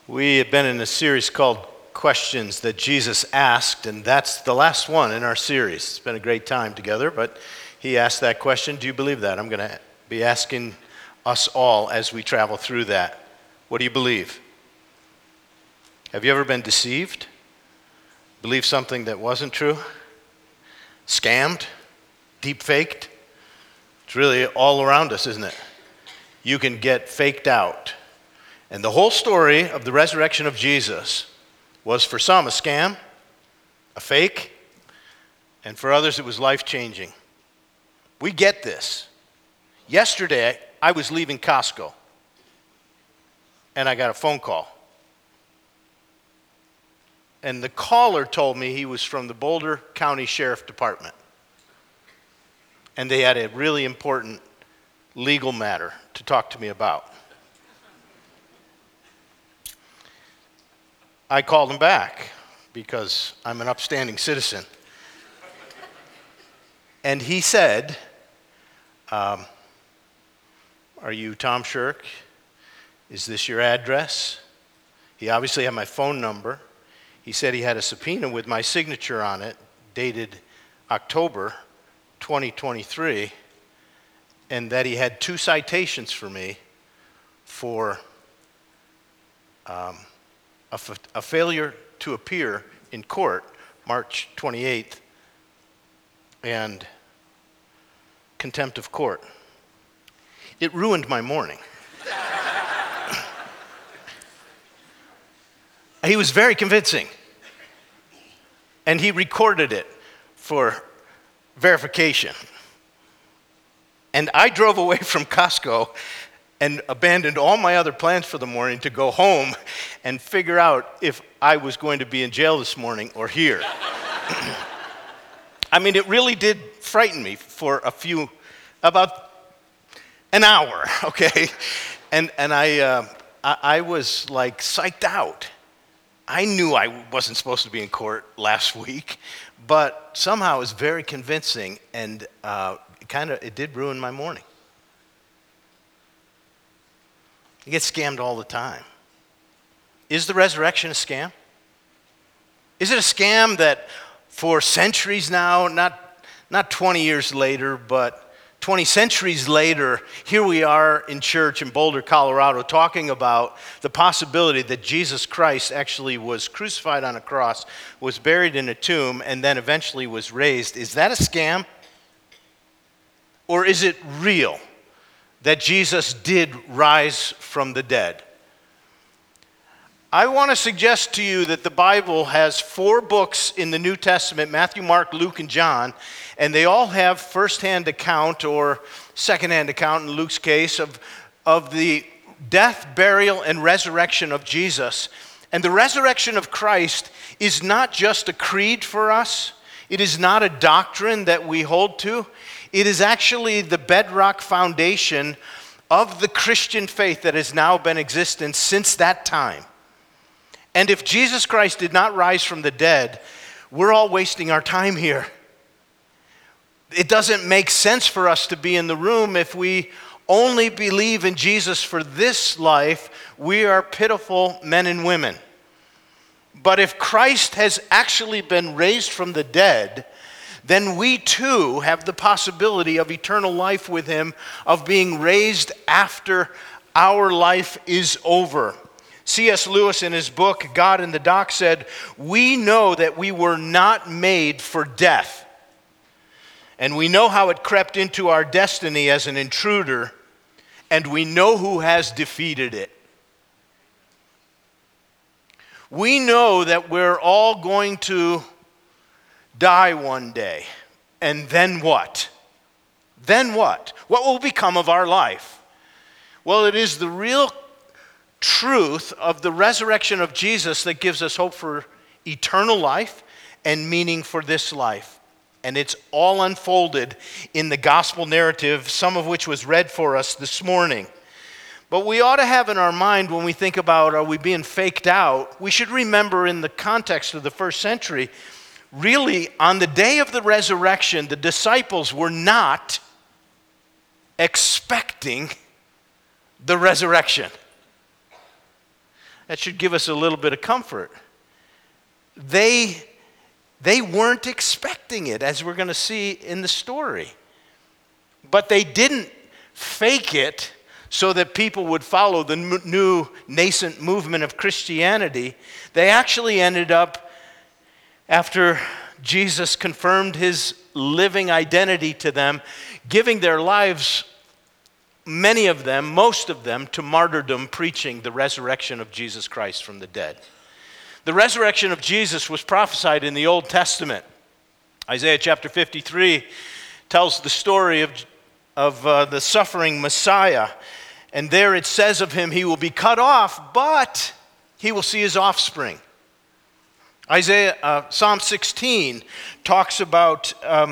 We have been in a series called Questions That Jesus Asked, and that's the last one in our series. It's been a great time together, but he asked that question. Do you believe that? I'm going to be asking us all as we travel through that. What do you believe? Have you ever been deceived? Believed something that wasn't true? Scammed? Deep-faked? It's really all around us, isn't it? You can get faked out. And the whole story of the resurrection of Jesus was for some a scam, a fake, and for others it was life-changing. We get this. Yesterday, I was leaving Costco, and I got a phone call. And the caller told me he was from the Boulder County Sheriff Department. And they had a really important legal matter to talk to me about. I called him back because I'm an upstanding citizen. And he said, are you Tom Shirk? Is this your address? He obviously had my phone number. He said he had a subpoena with my signature on it, dated October 2023, and that he had 2 citations for me for a failure to appear in court, March 28th, and contempt of court. It ruined my morning. He was very convincing, and he recorded it for verification. And I drove away from Costco and abandoned all my other plans for the morning to go home and figure out if I was going to be in jail this morning or here. I mean, it really did frighten me for about an hour, okay? And I was like psyched out. I knew I wasn't supposed to be in court last week, but somehow it was very convincing, and it did ruin my morning. You get scammed all the time. Is the resurrection a scam? Is it a scam that for centuries now, not 20 years later, but 20 centuries later, here we are in church in Boulder, Colorado, talking about the possibility that Jesus Christ actually was crucified on a cross, was buried in a tomb, and then eventually was raised. Is that a scam? Or is it real that Jesus did rise from the dead? I want to suggest to you that the Bible has 4 books in the New Testament, Matthew, Mark, Luke, and John, and they all have first-hand account or second-hand account in Luke's case of the death, burial, and resurrection of Jesus. And the resurrection of Christ is not just a creed for us. It is not a doctrine that we hold to. It is actually the bedrock foundation of the Christian faith that has now been in existence since that time. And if Jesus Christ did not rise from the dead, we're all wasting our time here. It doesn't make sense for us to be in the room if we only believe in Jesus for this life. We are pitiful men and women. But if Christ has actually been raised from the dead, then we too have the possibility of eternal life with him, of being raised after our life is over. C.S. Lewis in his book, God in the Dock, said, "We know that we were not made for death, and we know how it crept into our destiny as an intruder, and we know who has defeated it." We know that we're all going to die one day. And then what? Then what? What will become of our life? Well, it is the real truth of the resurrection of Jesus that gives us hope for eternal life and meaning for this life. And it's all unfolded in the gospel narrative, some of which was read for us this morning. But we ought to have in our mind when we think about, are we being faked out? We should remember in the context of the first century, really, on the day of the resurrection, the disciples were not expecting the resurrection. That should give us a little bit of comfort. They weren't expecting it, as we're going to see in the story. But they didn't fake it so that people would follow the new nascent movement of Christianity. They actually ended up, after Jesus confirmed his living identity to them, giving their lives, many of them, most of them, to martyrdom, preaching the resurrection of Jesus Christ from the dead. The resurrection of Jesus was prophesied in the Old Testament. Isaiah chapter 53 tells the story of the suffering Messiah. And there it says of him, he will be cut off, but he will see his offspring. Psalm 16 talks about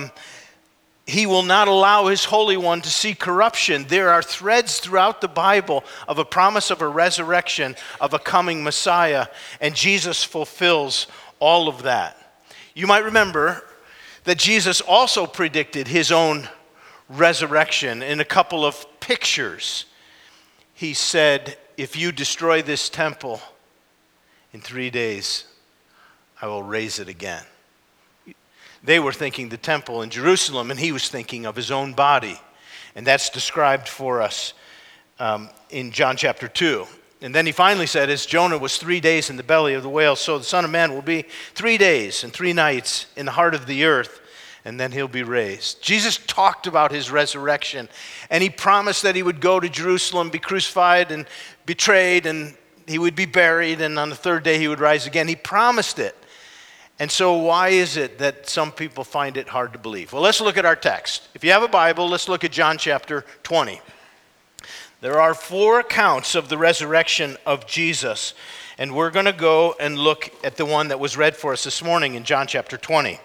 he will not allow his Holy One to see corruption. There are threads throughout the Bible of a promise of a resurrection, of a coming Messiah, and Jesus fulfills all of that. You might remember that Jesus also predicted his own resurrection in a couple of pictures. He said, if you destroy this temple in 3 days, I will raise it again. They were thinking the temple in Jerusalem, and he was thinking of his own body. And that's described for us in John chapter 2. And then he finally said, as Jonah was 3 days in the belly of the whale, so the Son of Man will be 3 days and 3 nights in the heart of the earth, and then he'll be raised. Jesus talked about his resurrection, and he promised that he would go to Jerusalem, be crucified and betrayed, and he would be buried, and on the third day he would rise again. He promised it. And so why is it that some people find it hard to believe? Well, let's look at our text. If you have a Bible, let's look at John chapter 20. There are 4 accounts of the resurrection of Jesus, and we're going to go and look at the one that was read for us this morning in John chapter 20.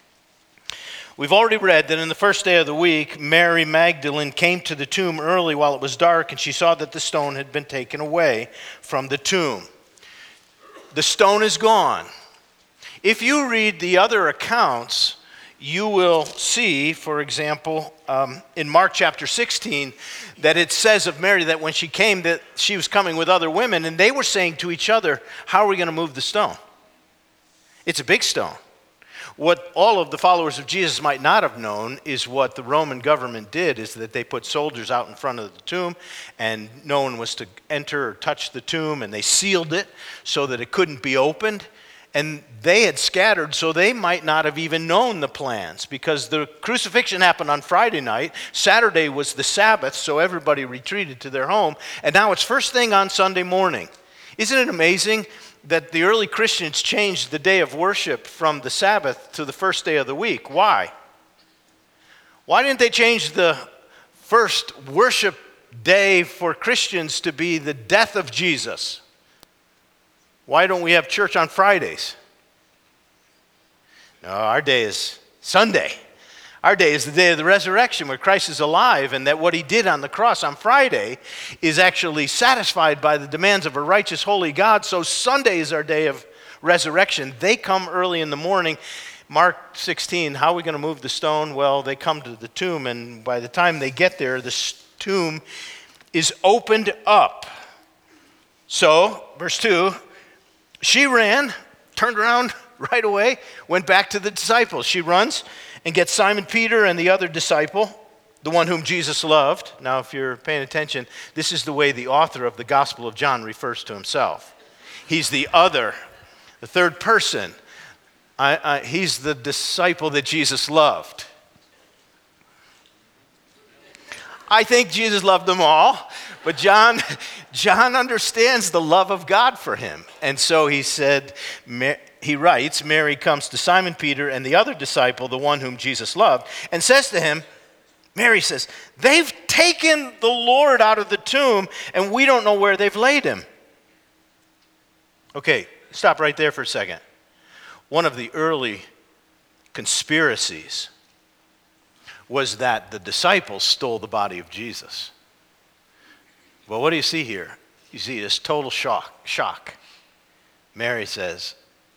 We've already read that in the first day of the week, Mary Magdalene came to the tomb early while it was dark, and she saw that the stone had been taken away from the tomb. The stone is gone. If you read the other accounts, you will see, for example, in Mark chapter 16, that it says of Mary that when she came, that she was coming with other women, and they were saying to each other, how are we going to move the stone? It's a big stone. What all of the followers of Jesus might not have known is what the Roman government did, is that they put soldiers out in front of the tomb, and no one was to enter or touch the tomb, and they sealed it so that it couldn't be opened. And they had scattered, so they might not have even known the plans, because the crucifixion happened on Friday night. Saturday was the Sabbath, so everybody retreated to their home. And now it's first thing on Sunday morning. Isn't it amazing that the early Christians changed the day of worship from the Sabbath to the first day of the week? Why? Why didn't they change the first worship day for Christians to be the death of Jesus? Why don't we have church on Fridays? No, our day is Sunday. Our day is the day of the resurrection, where Christ is alive, and that what he did on the cross on Friday is actually satisfied by the demands of a righteous, holy God. So Sunday is our day of resurrection. They come early in the morning. Mark 16, how are we going to move the stone? Well, they come to the tomb, and by the time they get there, the tomb is opened up. So, verse 2, she ran, turned around right away, went back to the disciples. She runs and gets Simon Peter and the other disciple, the one whom Jesus loved. Now, if you're paying attention, this is the way the author of the Gospel of John refers to himself. He's the other, the third person. He's the disciple that Jesus loved. I think Jesus loved them all, but John understands the love of God for him. And so he said, he writes, Mary comes to Simon Peter and the other disciple, the one whom Jesus loved, and says to him, Mary says, they've taken the Lord out of the tomb, and we don't know where they've laid him. Okay, stop right there for a second. One of the early conspiracies was that the disciples stole the body of Jesus. Well, what do you see here? You see this total shock. Mary says,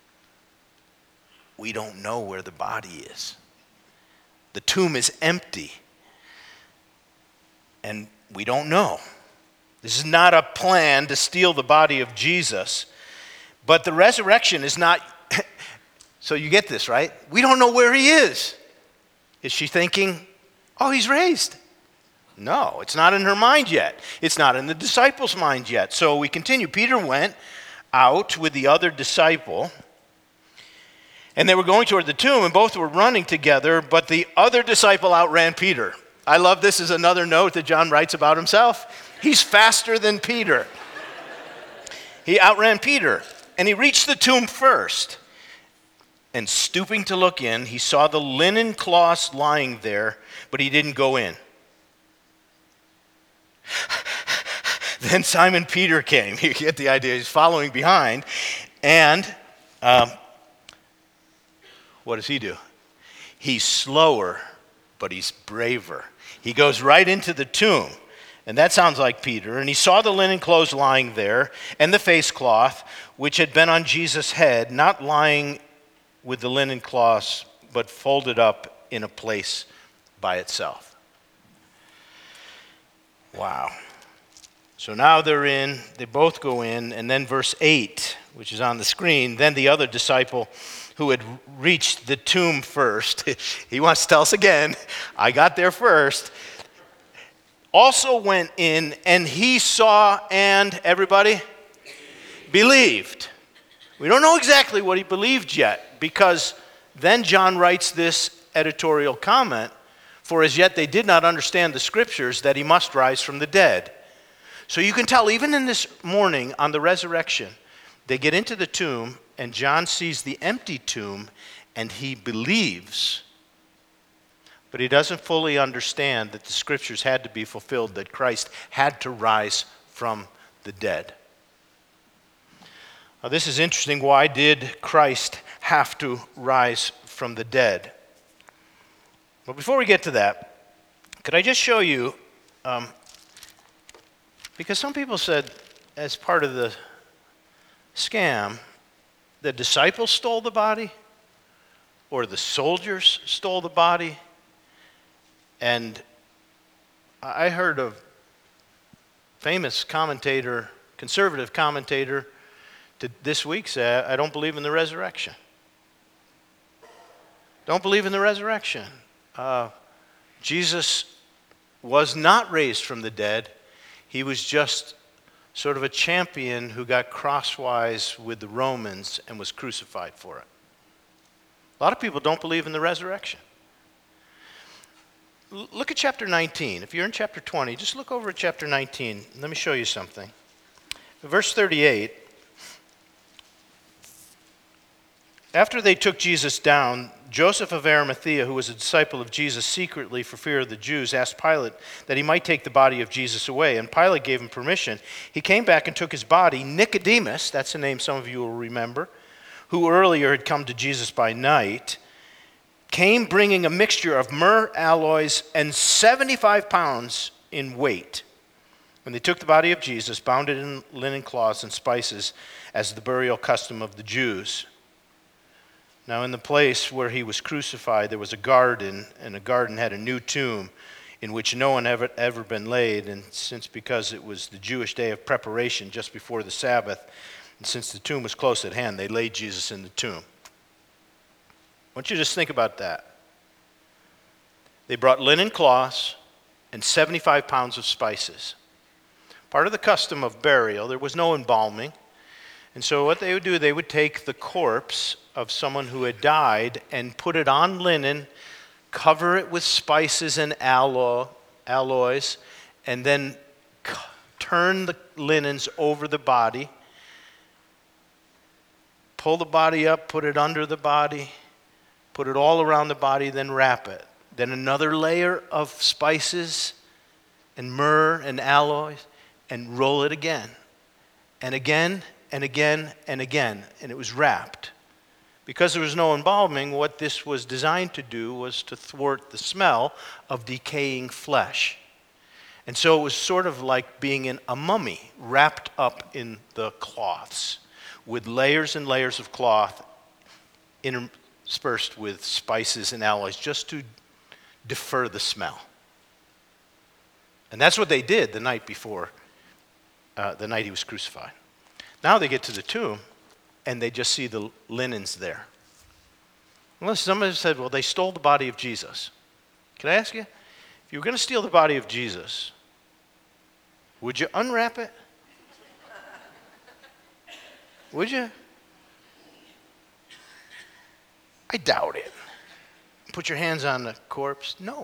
we don't know where the body is. The tomb is empty, and we don't know. This is not a plan to steal the body of Jesus. But the resurrection is not, so you get this, right? We don't know where he is. Is she thinking, oh, he's raised? No, it's not in her mind yet. It's not in the disciples' mind yet. So we continue. Peter went out with the other disciple, and they were going toward the tomb, and both were running together, but the other disciple outran Peter. I love this as another note that John writes about himself. He's faster than Peter. He outran Peter, and he reached the tomb first. And stooping to look in, he saw the linen cloths lying there, but he didn't go in. Then Simon Peter came. You get the idea. He's following behind. And what does he do? He's slower, but he's braver. He goes right into the tomb. And that sounds like Peter. And he saw the linen clothes lying there, and the face cloth, which had been on Jesus' head, not lying with the linen cloths, but folded up in a place by itself. Wow. So now they're in, they both go in, and then verse 8, which is on the screen, then the other disciple who had reached the tomb first, he wants to tell us again, I got there first, also went in, and he saw and, everybody, believed. We don't know exactly what he believed yet, because then John writes this editorial comment, for as yet they did not understand the scriptures that he must rise from the dead. So you can tell, even in this morning on the resurrection, they get into the tomb, and John sees the empty tomb, and he believes. But he doesn't fully understand that the scriptures had to be fulfilled, that Christ had to rise from the dead. Now, this is interesting. Why did Christ have to rise from the dead? Well, before we get to that, could I just show you, because some people said, as part of the scam, the disciples stole the body, or the soldiers stole the body. And I heard a famous commentator, conservative commentator, this week say, I don't believe in the resurrection. Don't believe in the resurrection. Jesus was not raised from the dead. He was just sort of a champion who got crosswise with the Romans and was crucified for it. A lot of people don't believe in the resurrection. Look at chapter 19. If you're in chapter 20, just look over at chapter 19. Let me show you something. Verse 38. After they took Jesus down, Joseph of Arimathea, who was a disciple of Jesus secretly for fear of the Jews, asked Pilate that he might take the body of Jesus away, and Pilate gave him permission. He came back and took his body. Nicodemus, that's a name some of you will remember, who earlier had come to Jesus by night, came bringing a mixture of myrrh, aloes, and 75 pounds in weight. When they took the body of Jesus, bound it in linen cloths and spices, as the burial custom of the Jews. Now, in the place where he was crucified, there was a garden, and the garden had a new tomb in which no one ever been laid. And because it was the Jewish day of preparation just before the Sabbath, and since the tomb was close at hand, they laid Jesus in the tomb. I want you to just think about that. They brought linen cloths and 75 pounds of spices. Part of the custom of burial, there was no embalming. And so what they would do, they would take the corpse of someone who had died and put it on linen, cover it with spices and alloys, and then turn the linens over the body, pull the body up, put it under the body, put it all around the body, then wrap it. Then another layer of spices and myrrh and alloys, and roll it again, and again, and again, and again, and it was wrapped. Because there was no embalming, what this was designed to do was to thwart the smell of decaying flesh. And so it was sort of like being in a mummy, wrapped up in the cloths, with layers and layers of cloth interspersed with spices and alloys, just to defer the smell. And that's what they did the night before the night he was crucified. Now they get to the tomb, and they just see the linens there. Unless somebody said, well, they stole the body of Jesus. Can I ask you, if you were going to steal the body of Jesus, would you unwrap it? Would you? I doubt it. Put your hands on the corpse? No.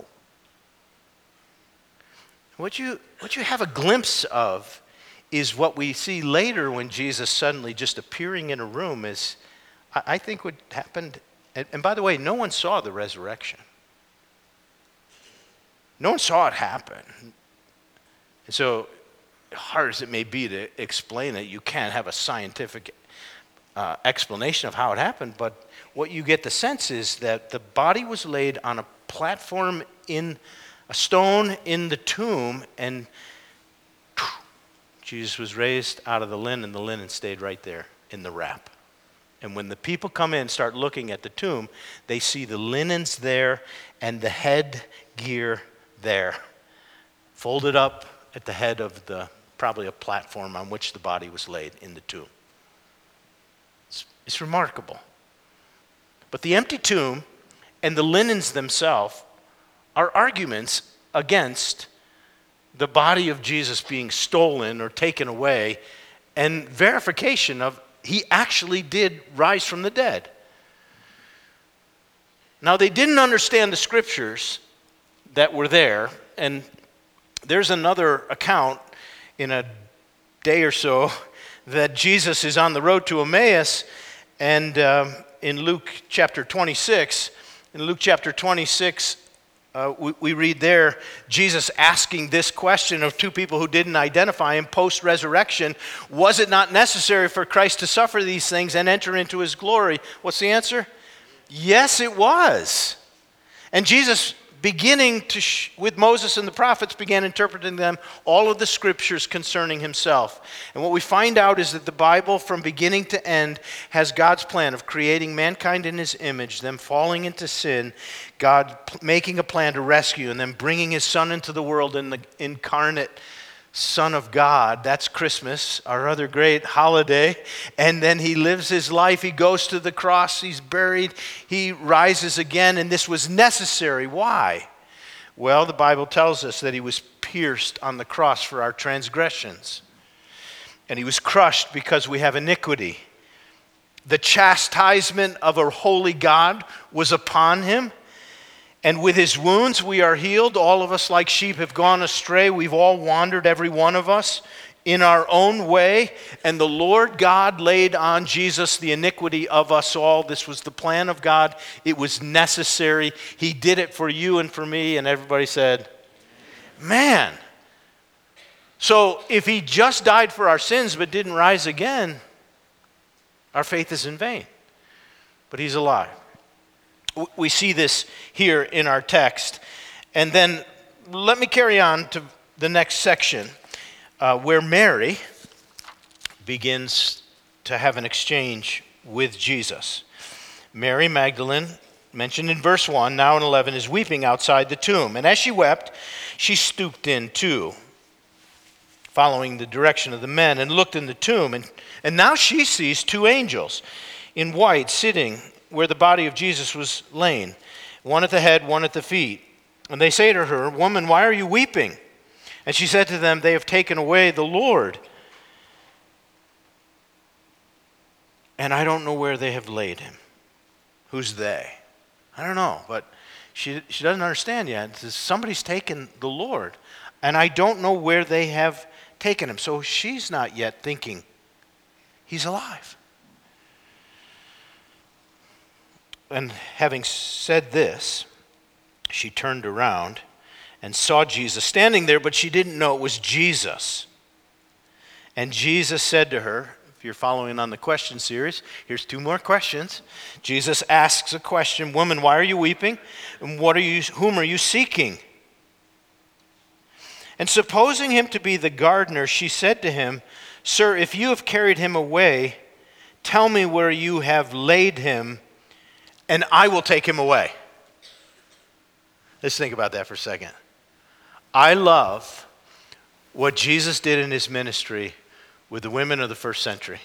What you have a glimpse of is what we see later when Jesus suddenly just appearing in a room is, I think what happened, and by the way, no one saw the resurrection. No one saw it happen. And so, hard as it may be to explain it, you can't have a scientific explanation of how it happened, but what you get the sense is that the body was laid on a platform in a stone in the tomb, and Jesus was raised out of the linen stayed right there in the wrap. And when the people come in and start looking at the tomb, they see the linens there and the headgear there, folded up at the head of probably a platform on which the body was laid in the tomb. It's remarkable. But the empty tomb and the linens themselves are arguments against the body of Jesus being stolen or taken away, and verification of he actually did rise from the dead. Now, they didn't understand the scriptures that were there, and there's another account in a day or so that Jesus is on the road to Emmaus, and in Luke chapter 26, we read there Jesus asking this question of two people who didn't identify him post-resurrection. Was it not necessary for Christ to suffer these things and enter into his glory? What's the answer? Yes, it was. And Jesus, beginning with Moses and the prophets, began interpreting them all of the scriptures concerning himself. And what we find out is that the Bible, from beginning to end, has God's plan of creating mankind in his image, them falling into sin, God making a plan to rescue, and then bringing his Son into the world in the incarnate Son of God. That's Christmas, our other great holiday. And then he lives his life. He goes to the cross. He's buried. He rises again. And this was necessary. Why? Well, the Bible tells us that he was pierced on the cross for our transgressions. And he was crushed because we have iniquity. The chastisement of a holy God was upon him. And with his wounds we are healed. All of us like sheep have gone astray. We've all wandered, every one of us, in our own way. And the Lord God laid on Jesus the iniquity of us all. This was the plan of God. It was necessary. He did it for you and for me. And everybody said, man. So if he just died for our sins but didn't rise again, our faith is in vain. But he's alive. We see this here in our text. And then let me carry on to the next section where Mary begins to have an exchange with Jesus. Mary Magdalene, mentioned in verse 1, now in 11, is weeping outside the tomb. And as she wept, she stooped in too, following the direction of the men, and looked in the tomb. And now she sees two angels in white sitting where the body of Jesus was laid, one at the head, one at the feet. And they say to her, "Woman, why are you weeping?" And she said to them, "They have taken away the Lord, and I don't know where they have laid him." Who's they? I don't know, but she doesn't understand yet. It says, somebody's taken the Lord, and I don't know where they have taken him. So she's not yet thinking he's alive. And having said this, she turned around and saw Jesus standing there, but she didn't know it was Jesus. And Jesus said to her, if you're following on the question series, here's two more questions. Jesus asks a question, "Woman, why are you weeping? And whom are you seeking?" And supposing him to be the gardener, she said to him, "Sir, if you have carried him away, tell me where you have laid him, and I will take him away." Let's think about that for a second. I love what Jesus did in his ministry with the women of the first century.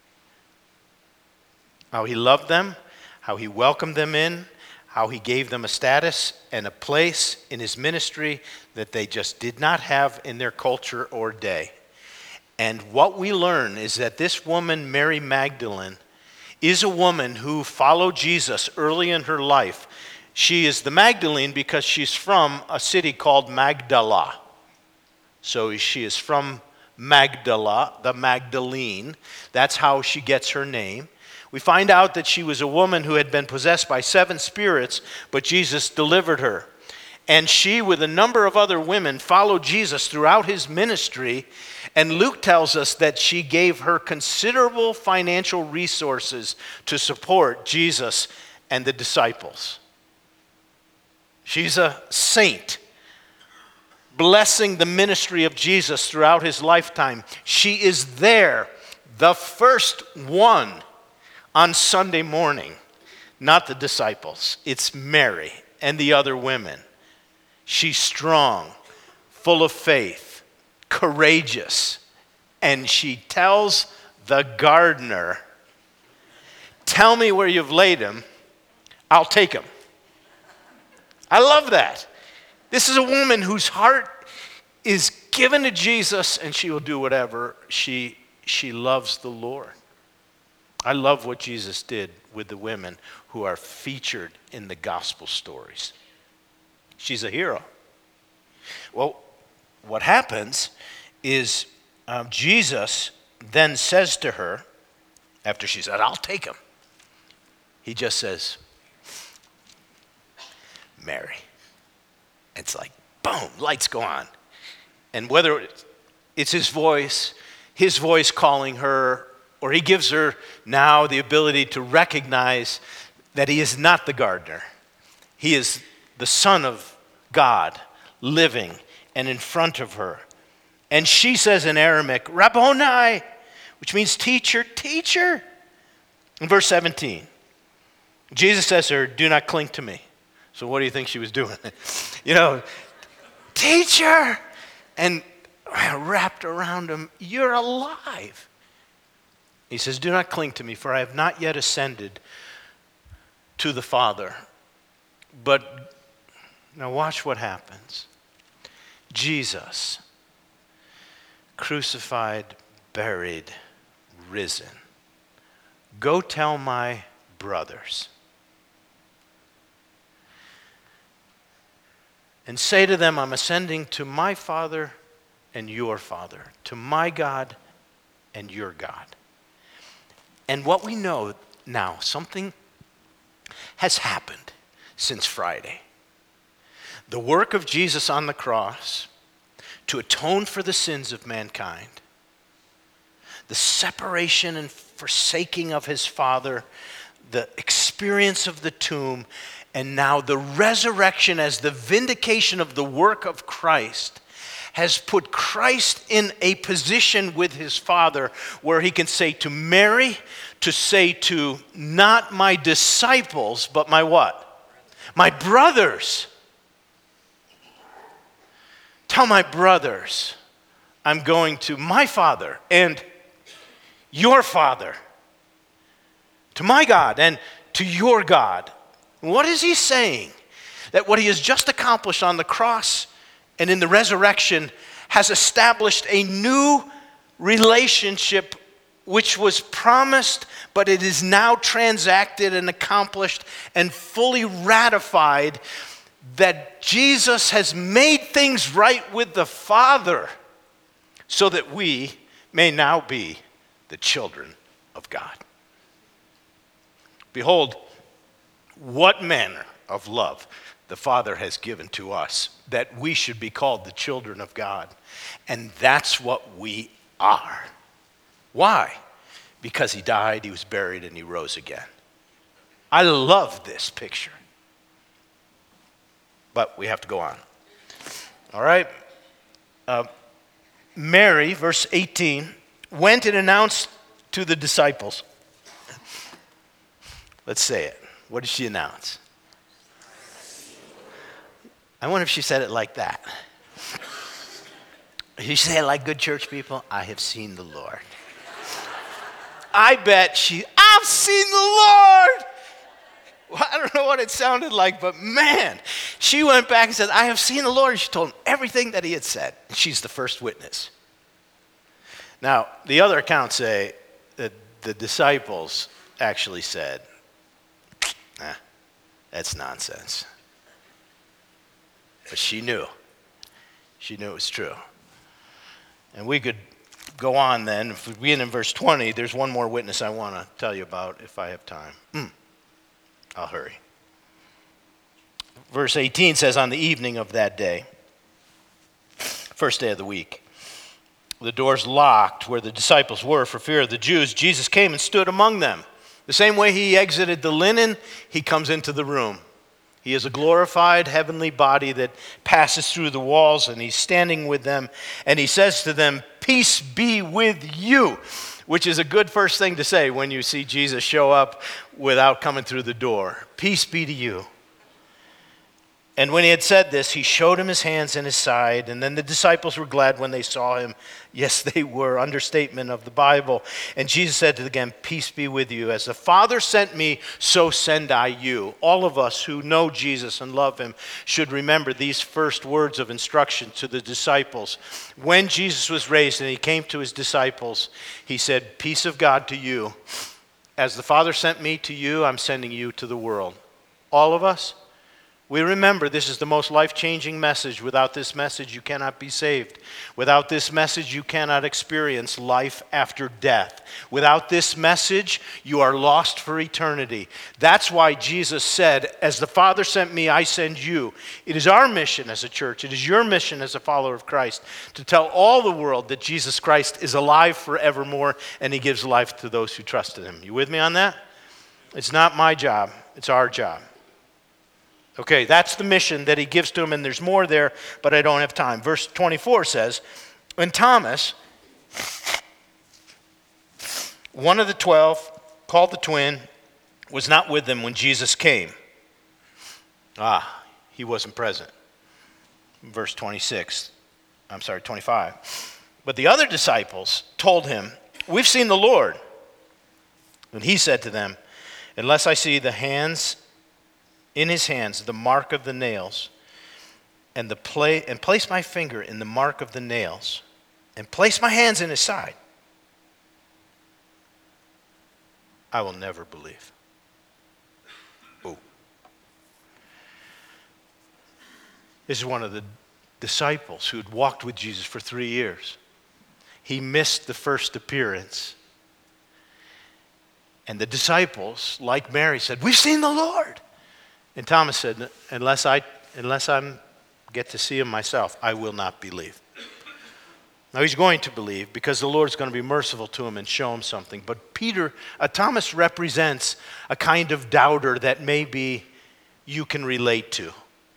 How he loved them, how he welcomed them in, how he gave them a status and a place in his ministry that they just did not have in their culture or day. And what we learn is that this woman, Mary Magdalene, is a woman who followed Jesus early in her life. She is the Magdalene because she's from a city called Magdala. So she is from Magdala, the Magdalene. That's how she gets her name. We find out that she was a woman who had been possessed by 7 spirits, but Jesus delivered her. And she, with a number of other women, followed Jesus throughout his ministry. And Luke tells us that she gave her considerable financial resources to support Jesus and the disciples. She's a saint, blessing the ministry of Jesus throughout his lifetime. She is there, the first one on Sunday morning, not the disciples. It's Mary and the other women. She's strong, full of faith, courageous, and she tells the gardener, "Tell me where you've laid him, I'll take him." I love that. This is a woman whose heart is given to Jesus, and she will do whatever. She loves the Lord. I love what Jesus did with the women who are featured in the gospel stories. She's a hero. Well, what happens is Jesus then says to her, after she said, "I'll take him," he just says, "Mary." It's like, boom, lights go on. And whether it's his voice calling her, or he gives her now the ability to recognize that he is not the gardener. He is the Son of God living and in front of her. And she says in Aramaic, "Rabboni," which means teacher, teacher. In verse 17, Jesus says to her, "Do not cling to me." So what do you think she was doing? Teacher! And wrapped around him, "You're alive." He says, "Do not cling to me, for I have not yet ascended to the Father." But now watch what happens. Jesus, crucified, buried, risen. Go tell my brothers. And say to them, I'm ascending to my Father and your Father, to my God and your God. And what we know now, something has happened since Friday. The work of Jesus on the cross to atone for the sins of mankind, the separation and forsaking of his Father, the experience of the tomb, and now the resurrection as the vindication of the work of Christ has put Christ in a position with his Father where he can say to Mary, to say to not my disciples, but my what? My brothers. Tell my brothers I'm going to my Father and your Father, to my God and to your God. What is he saying? That what he has just accomplished on the cross and in the resurrection has established a new relationship which was promised, but it is now transacted and accomplished and fully ratified, that Jesus has made things right with the Father so that we may now be the children of God. Behold, what manner of love the Father has given to us, that we should be called the children of God. And that's what we are. Why? Because he died, he was buried, and he rose again. I love this picture. But we have to go on. All right. Mary, verse 18, went and announced to the disciples. Let's say it. What did she announce? I wonder if she said it like that. You say it like good church people, I have seen the Lord. I bet I've seen the Lord. Well, I don't know what it sounded like, but man, she went back and said, I have seen the Lord. And she told him everything that he had said. She's the first witness. Now, the other accounts say that the disciples actually said, that's nonsense. But she knew. She knew it was true. And we could go on then. If we begin in verse 20, there's one more witness I want to tell you about if I have time. I'll hurry. Verse 18 says, on the evening of that day, first day of the week, the doors locked where the disciples were for fear of the Jews, Jesus came and stood among them. The same way he exited the linen, he comes into the room. He is a glorified heavenly body that passes through the walls, and he's standing with them, and he says to them, peace be with you, which is a good first thing to say when you see Jesus show up without coming through the door. Peace be to you. And when he had said this, he showed him his hands and his side, and then the disciples were glad when they saw him. Yes, they were. Understatement of the Bible. And Jesus said to them again, peace be with you. As the Father sent me, so send I you. All of us who know Jesus and love him should remember these first words of instruction to the disciples. When Jesus was raised and he came to his disciples, he said, peace of God to you. As the Father sent me to you, I'm sending you to the world. All of us, we remember this is the most life-changing message. Without this message, you cannot be saved. Without this message, you cannot experience life after death. Without this message, you are lost for eternity. That's why Jesus said, as the Father sent me, I send you. It is our mission as a church, it is your mission as a follower of Christ, to tell all the world that Jesus Christ is alive forevermore, and he gives life to those who trust in him. You with me on that? It's not my job, it's our job. Okay, that's the mission that he gives to him, and there's more there, but I don't have time. Verse 24 says, and Thomas, one of the 12, called the twin, was not with them when Jesus came. He wasn't present. Verse 25. But the other disciples told him, we've seen the Lord. And he said to them, unless I see the hands in his hands, the mark of the nails, and place my finger in the mark of the nails, and place my hands in his side, I will never believe. Ooh. This is one of the disciples who had walked with Jesus for 3 years. He missed the first appearance. And the disciples, like Mary, said, we've seen the Lord. And Thomas said, unless I get to see him myself, I will not believe. Now he's going to believe because the Lord's going to be merciful to him and show him something. But Thomas represents a kind of doubter that maybe you can relate to.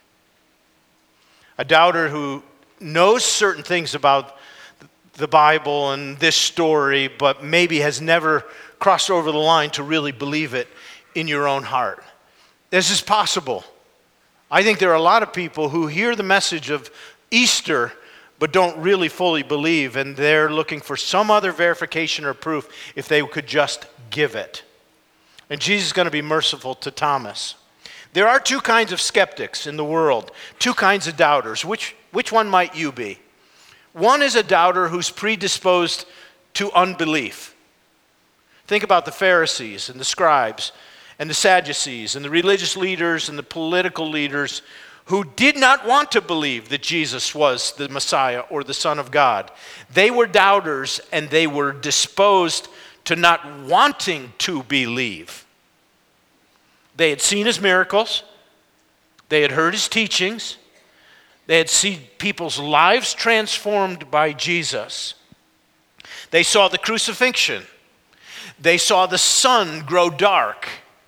A doubter who knows certain things about the Bible and this story, but maybe has never crossed over the line to really believe it in your own heart. This is possible. I think there are a lot of people who hear the message of Easter but don't really fully believe, and they're looking for some other verification or proof if they could just give it. And Jesus is going to be merciful to Thomas. There are two kinds of skeptics in the world, two kinds of doubters. Which one might you be? One is a doubter who's predisposed to unbelief. Think about the Pharisees and the scribes and the Sadducees and the religious leaders and the political leaders who did not want to believe that Jesus was the Messiah or the Son of God. They were doubters, and they were disposed to not wanting to believe. They had seen his miracles. They had heard his teachings. They had seen people's lives transformed by Jesus. They saw the crucifixion. They saw the sun grow dark.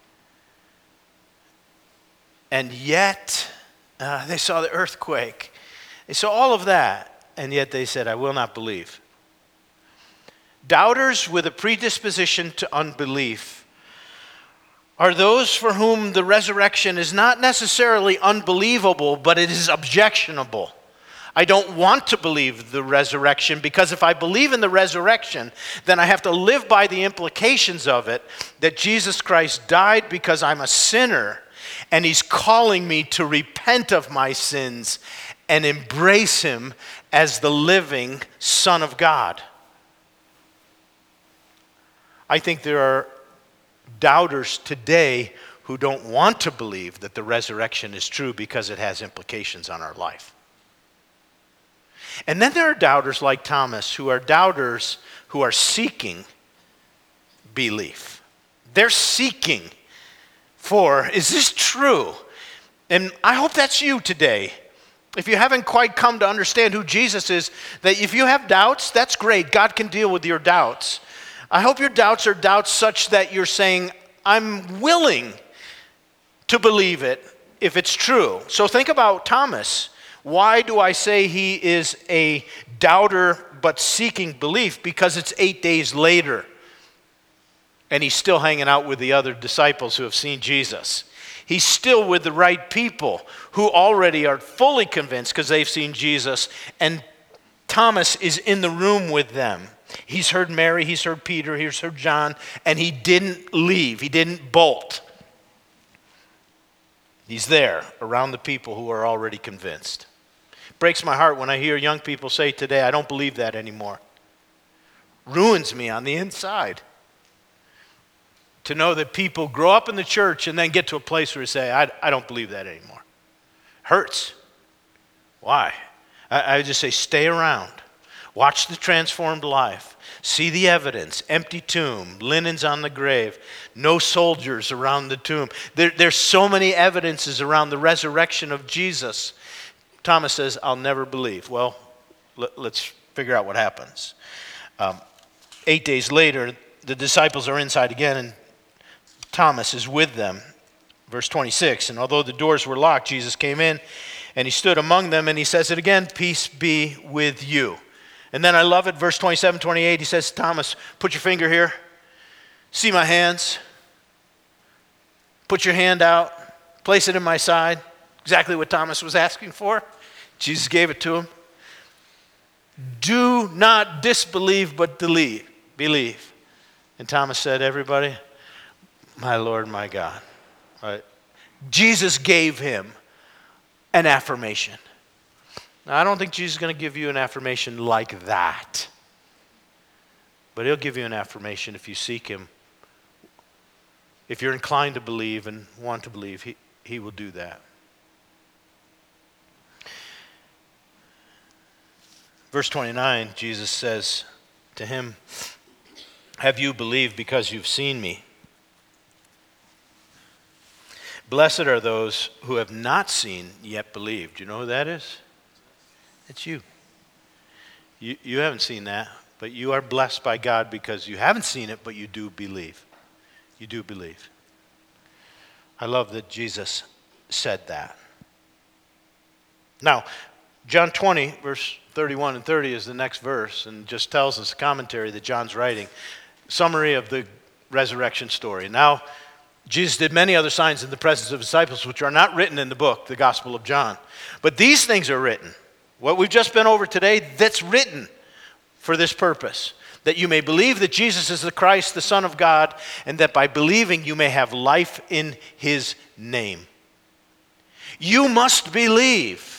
And yet, they saw the earthquake. They saw all of that, and yet they said, I will not believe. Doubters with a predisposition to unbelief are those for whom the resurrection is not necessarily unbelievable, but it is objectionable. I don't want to believe the resurrection, because if I believe in the resurrection, then I have to live by the implications of it, that Jesus Christ died because I'm a sinner, and he's calling me to repent of my sins and embrace him as the living Son of God. I think there are doubters today who don't want to believe that the resurrection is true because it has implications on our life. And then there are doubters like Thomas, who are doubters who are seeking belief. They're seeking for, is this true? And I hope that's you today. If you haven't quite come to understand who Jesus is, that if you have doubts, that's great. God can deal with your doubts. I hope your doubts are doubts such that you're saying, I'm willing to believe it if it's true. So think about Thomas. Why do I say he is a doubter but seeking belief? Because it's 8 days later, and he's still hanging out with the other disciples who have seen Jesus. He's still with the right people who already are fully convinced because they've seen Jesus, and Thomas is in the room with them. He's heard Mary, he's heard Peter, he's heard John, and he didn't leave. He didn't bolt. He's there around the people who are already convinced. It breaks my heart when I hear young people say today, I don't believe that anymore. Ruins me on the inside to know that people grow up in the church and then get to a place where they say, I don't believe that anymore. Hurts. Why? I just say, stay around. Watch the transformed life. See the evidence. Empty tomb. Linens on the grave. No soldiers around the tomb. There's so many evidences around the resurrection of Jesus. Thomas says, I'll never believe. Well, let's figure out what happens. 8 days later, the disciples are inside again, and Thomas is with them. Verse 26, and although the doors were locked, Jesus came in, and he stood among them, and he says it again, peace be with you. And then I love it, verse 27, 28, he says, Thomas, put your finger here. See my hands. Put your hand out. Place it in my side. Exactly what Thomas was asking for. Jesus gave it to him. Do not disbelieve, but believe. And Thomas said, everybody, my Lord, my God. Right? Jesus gave him an affirmation. Now, I don't think Jesus is going to give you an affirmation like that. But he'll give you an affirmation if you seek him. If you're inclined to believe and want to believe, he will do that. Verse 29, Jesus says to him, have you believed because you've seen me? Blessed are those who have not seen yet believed. You know who that is? It's you. You haven't seen that, but you are blessed by God because you haven't seen it, but you do believe. You do believe. I love that Jesus said that. Now, John 20, verse 31 and 30 is the next verse, and just tells us a commentary that John's writing, summary of the resurrection story. Now, Jesus did many other signs in the presence of disciples, which are not written in the book, the Gospel of John. But these things are written. What we've just been over today, that's written for this purpose, that you may believe that Jesus is the Christ, the Son of God, and that by believing you may have life in his name. You must believe.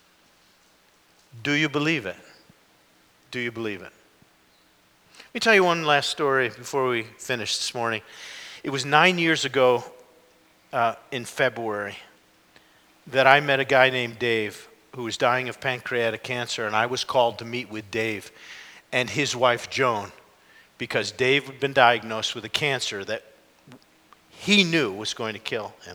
Do you believe it? Do you believe it? Let me tell you one last story before we finish this morning. It was 9 years ago in February that I met a guy named Dave who was dying of pancreatic cancer, and I was called to meet with Dave and his wife Joan because Dave had been diagnosed with a cancer that he knew was going to kill him.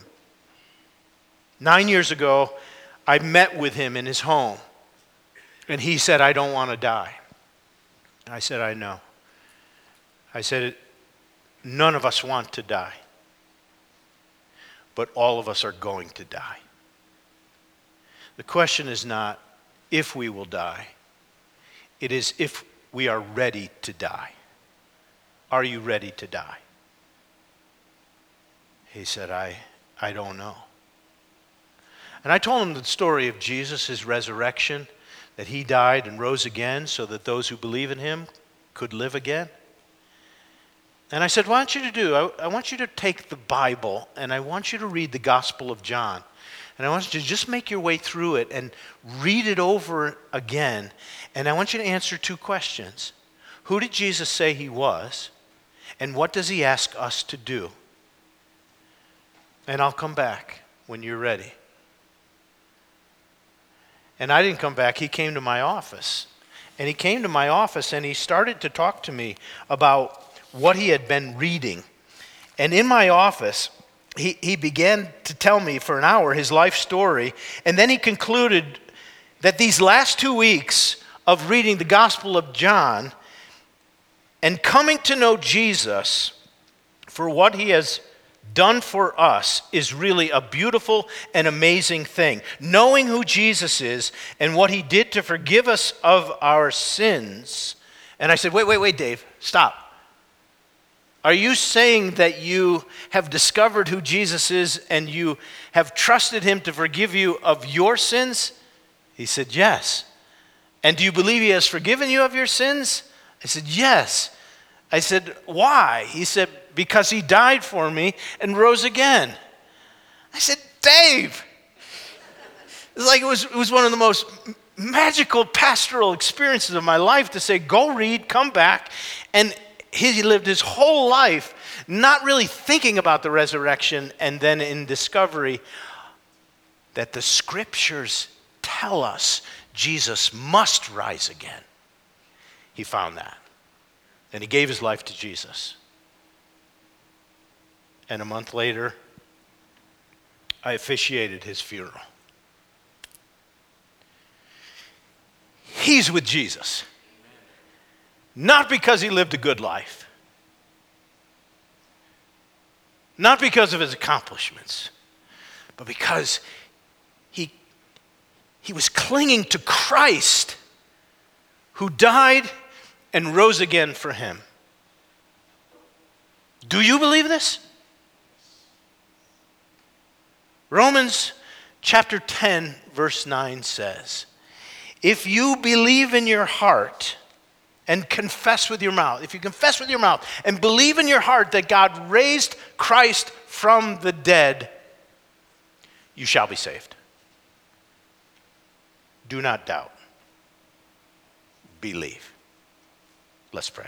9 years ago, I met with him in his home, and he said, I don't want to die. I said, I know. I said, none of us want to die, but all of us are going to die. The question is not if we will die. It is if we are ready to die. Are you ready to die? He said, I don't know. And I told him the story of Jesus, his resurrection, that he died and rose again so that those who believe in him could live again. And I said, what I want you to do, I want you to take the Bible and I want you to read the Gospel of John. And I want you to just make your way through it and read it over again. And I want you to answer two questions. Who did Jesus say he was? And what does he ask us to do? And I'll come back when you're ready. And I didn't come back. He came to my office. And he came to my office and he started to talk to me about what he had been reading. And in my office, he began to tell me for an hour his life story. And then he concluded that these last 2 weeks of reading the Gospel of John and coming to know Jesus for what he has done for us is really a beautiful and amazing thing. Knowing who Jesus is and what he did to forgive us of our sins. And I said, wait, Dave, stop. Are you saying that you have discovered who Jesus is and you have trusted him to forgive you of your sins? He said, yes. And do you believe he has forgiven you of your sins? I said, yes. I said, why? He said, because he died for me and rose again. I said, Dave. It's like it was one of the most magical pastoral experiences of my life to say, go read, come back. And he lived his whole life not really thinking about the resurrection, and then in discovery that the scriptures tell us Jesus must rise again. He found that. And he gave his life to Jesus. And a month later, I officiated his funeral. He's with Jesus. Not because he lived a good life. Not because of his accomplishments. But because he was clinging to Christ, who died and rose again for him. Do you believe this? Romans chapter 10, verse 9 says, if you believe in your heart and confess with your mouth, if you confess with your mouth and believe in your heart that God raised Christ from the dead, you shall be saved. Do not doubt. Believe. Let's pray.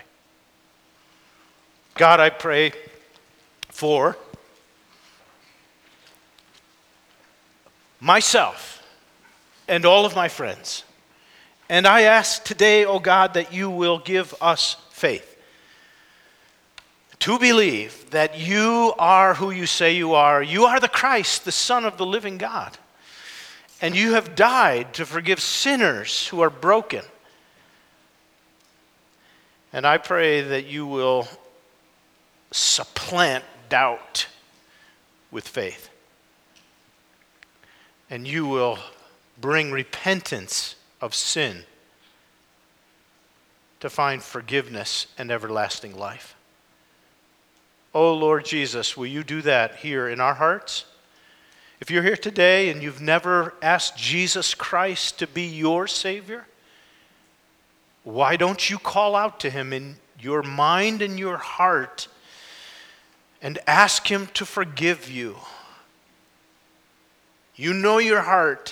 God, I pray for myself and all of my friends. And I ask today, oh God, that you will give us faith to believe that you are who you say you are. You are the Christ, the Son of the living God. And you have died to forgive sinners who are broken. And I pray that you will supplant doubt with faith. And you will bring repentance of sin to find forgiveness and everlasting life. Oh Lord Jesus, will you do that here in our hearts? If you're here today and you've never asked Jesus Christ to be your Savior, why don't you call out to him in your mind and your heart and ask him to forgive you? You know your heart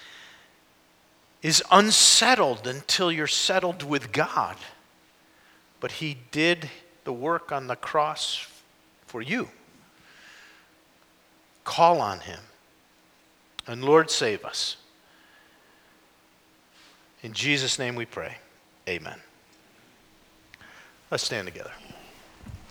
is unsettled until you're settled with God. But he did the work on the cross for you. Call on him. And Lord, save us. In Jesus' name we pray. Amen. Let's stand together.